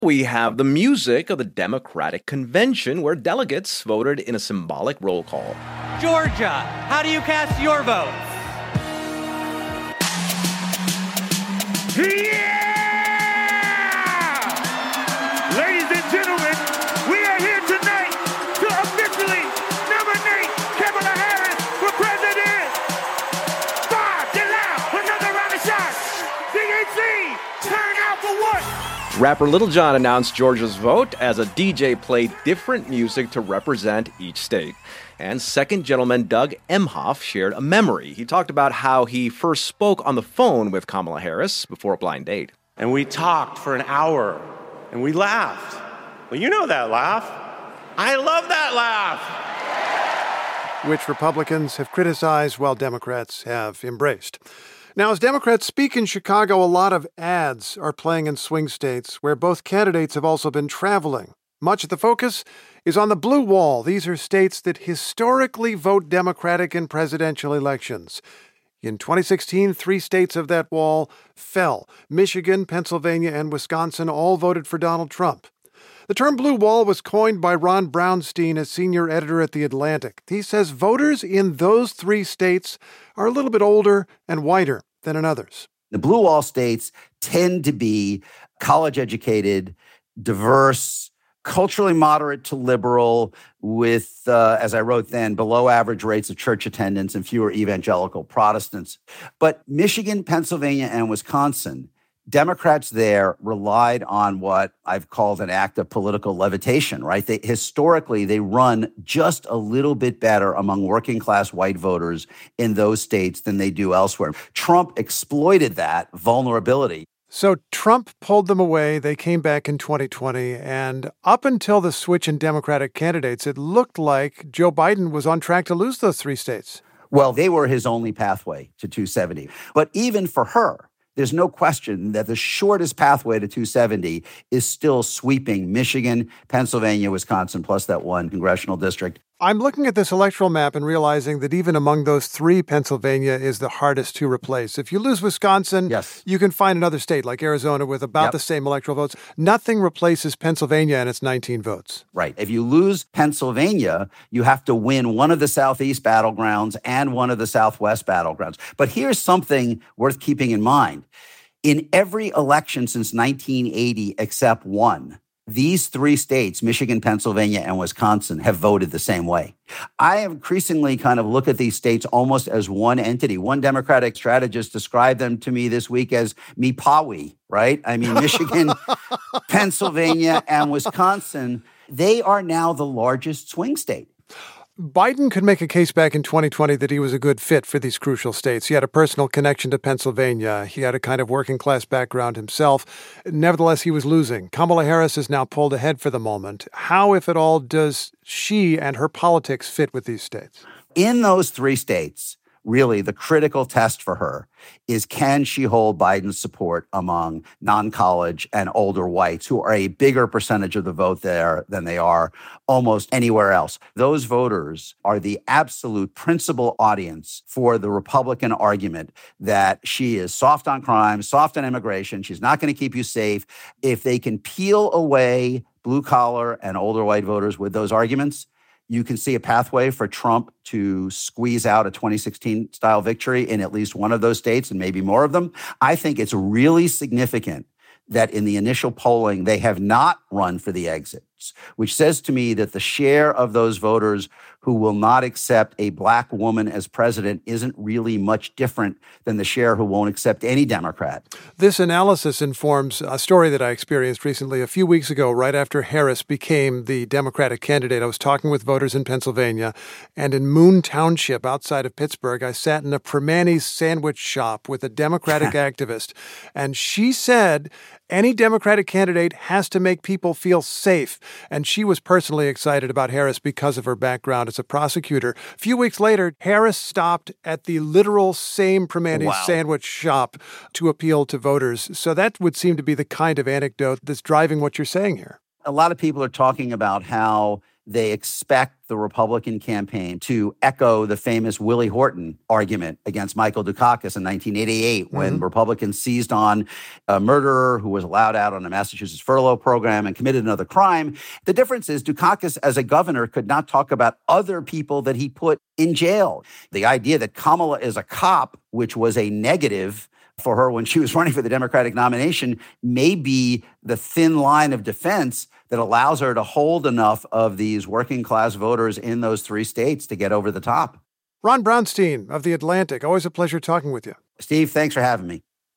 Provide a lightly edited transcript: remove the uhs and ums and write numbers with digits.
We have the music of the Democratic Convention, where delegates voted in a symbolic roll call. Georgia, how do you cast your votes? Yeah! Ladies and gentlemen, we are here tonight to officially nominate Kamala Harris for president. Get loud, another round of shots. DNC, turn out for what? Rapper Lil Jon announced Georgia's vote as a DJ played different music to represent each state. And Second Gentleman Doug Emhoff shared a memory. He talked about how he first spoke on the phone with Kamala Harris before a blind date. And we talked for an hour, and we laughed. Well, you know that laugh. I love that laugh. Which Republicans have criticized while Democrats have embraced. Now, as Democrats speak in Chicago, a lot of ads are playing in swing states where both candidates have also been traveling. Much of the focus is on the blue wall. These are states that historically vote Democratic in presidential elections. In 2016, 3 states of that wall fell. Michigan, Pennsylvania, and Wisconsin all voted for Donald Trump. The term blue wall was coined by Ron Brownstein, a senior editor at The Atlantic. He says voters in those 3 states are a little bit older and whiter than in others. The blue wall states tend to be college-educated, diverse, culturally moderate to liberal, with, as I wrote then, below average rates of church attendance and fewer evangelical Protestants. But Michigan, Pennsylvania, and Wisconsin, Democrats there relied on what I've called an act of political levitation, right? Historically, they run just a little bit better among working class white voters in those states than they do elsewhere. Trump exploited that vulnerability. So Trump pulled them away. They came back in 2020. And up until the switch in Democratic candidates, it looked like Joe Biden was on track to lose those 3 states. Well, they were his only pathway to 270. But even for her, there's no question that the shortest pathway to 270 is still sweeping Michigan, Pennsylvania, Wisconsin, plus that one congressional district. I'm looking at this electoral map and realizing that even among those 3, Pennsylvania is the hardest to replace. If you lose Wisconsin, yes, you can find another state like Arizona with about the same electoral votes. Nothing replaces Pennsylvania and its 19 votes. Right. If you lose Pennsylvania, you have to win one of the Southeast battlegrounds and one of the Southwest battlegrounds. But here's something worth keeping in mind. In every election since 1980 except one, these 3 states, Michigan, Pennsylvania, and Wisconsin, have voted the same way. I increasingly kind of look at these states almost as one entity. One Democratic strategist described them to me this week as Meepawi, right? I mean, Michigan, Pennsylvania, and Wisconsin, they are now the largest swing state. Biden could make a case back in 2020 that he was a good fit for these crucial states. He had a personal connection to Pennsylvania. He had a kind of working class background himself. Nevertheless, he was losing. Kamala Harris is now pulled ahead for the moment. How, if at all, does she and her politics fit with these states? In those 3 states, really the critical test for her is, can she hold Biden's support among non-college and older whites who are a bigger percentage of the vote there than they are almost anywhere else. Those voters are the absolute principal audience for the Republican argument that she is soft on crime, soft on immigration. She's not going to keep you safe. If they can peel away blue-collar and older white voters with those arguments, you can see a pathway for Trump to squeeze out a 2016-style victory in at least one of those states and maybe more of them. I think it's really significant that in the initial polling, they have not run for the exits, which says to me that the share of those voters who will not accept a black woman as president isn't really much different than the share who won't accept any Democrat. This analysis informs a story that I experienced recently. A few weeks ago, right after Harris became the Democratic candidate, I was talking with voters in Pennsylvania, and in Moon Township outside of Pittsburgh, I sat in a Primanti's sandwich shop with a Democratic activist, and she said any Democratic candidate has to make people feel safe. And she was personally excited about Harris because of her background as a prosecutor. A few weeks later, Harris stopped at the literal same Primanti's sandwich shop to appeal to voters. So that would seem to be the kind of anecdote that's driving what you're saying here. A lot of people are talking about how they expect the Republican campaign to echo the famous Willie Horton argument against Michael Dukakis in 1988 when Republicans seized on a murderer who was allowed out on a Massachusetts furlough program and committed another crime. The difference is Dukakis, as a governor, could not talk about other people that he put in jail. The idea that Kamala is a cop, which was a negative for her when she was running for the Democratic nomination, may be the thin line of defense that allows her to hold enough of these working class voters in those 3 states to get over the top. Ron Brownstein of The Atlantic, always a pleasure talking with you. Steve, thanks for having me.